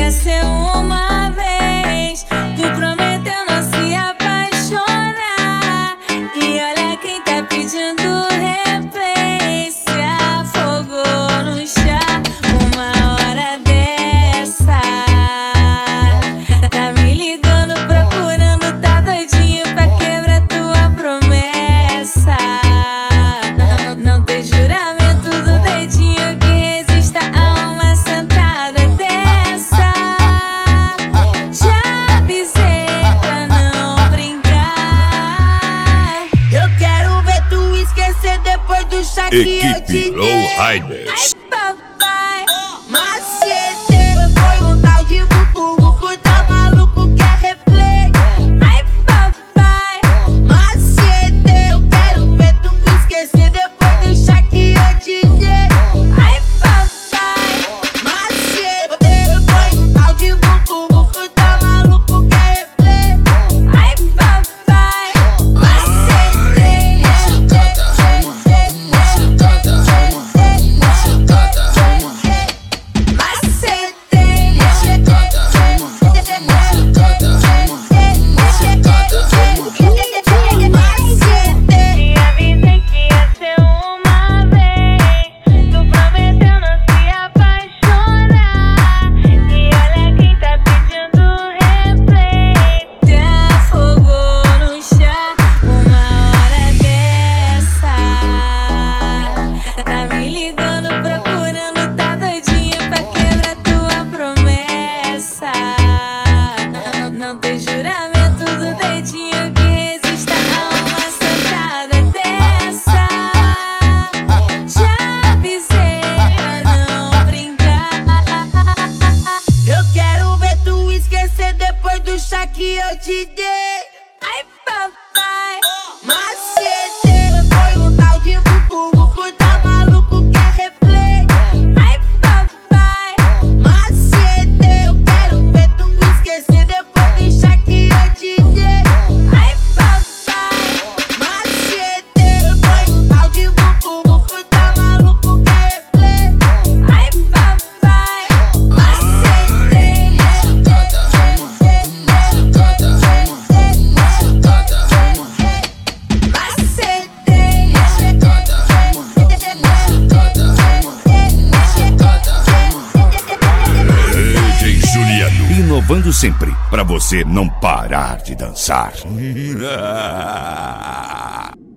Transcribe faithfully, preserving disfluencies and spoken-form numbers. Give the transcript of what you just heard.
ia ser uma vez. Tu prometeu não se apaixonar, e olha quem tá pedindo replay. Se afogou no chá uma hora dessa. Tá me ligando, procurando, tá doidinho pra quebrar tua promessa. Não, não tem juramento do dedinho que resista a uma sentada dessa. Já avisei pra não brincar. Eu quero ver tu esquecer depois do chá que eu te Equipe Low dei. Riders. Papai, Macete, foi um tal de bubu, tá maluco, quer replay. ai papai, Macete, eu quero ver tu esquecer depois do chá que eu te dei. ai papai, Macete, foi um tal de bubu, tá maluco, quer replay. ai papai, te avisei que ia ser uma vez. Tu prometeu não se apaixonar, e olha quem tá pedindo replay. Te afogou no chá uma hora dessa. Tá me ligando, procurando, tá doidinho pra quebrar tua promessa. Não, não tem juramento do dedinho que resista a uma sentada dessa. Já avisei pra não brincar. Eu quero ver tu esquecer depois do chá que eu te dei. Ai papai, Macete, foi um tal de bubu, tá maluco, quer replay. ai papai, Macete, eu quero ver tu esquecer depois do chá que eu te dei. ai papai, Macete, foi um tal de bubu, tá maluco, quer replay. ai papai, D J Juliano. Inovando sempre, pra você não parar de dançar.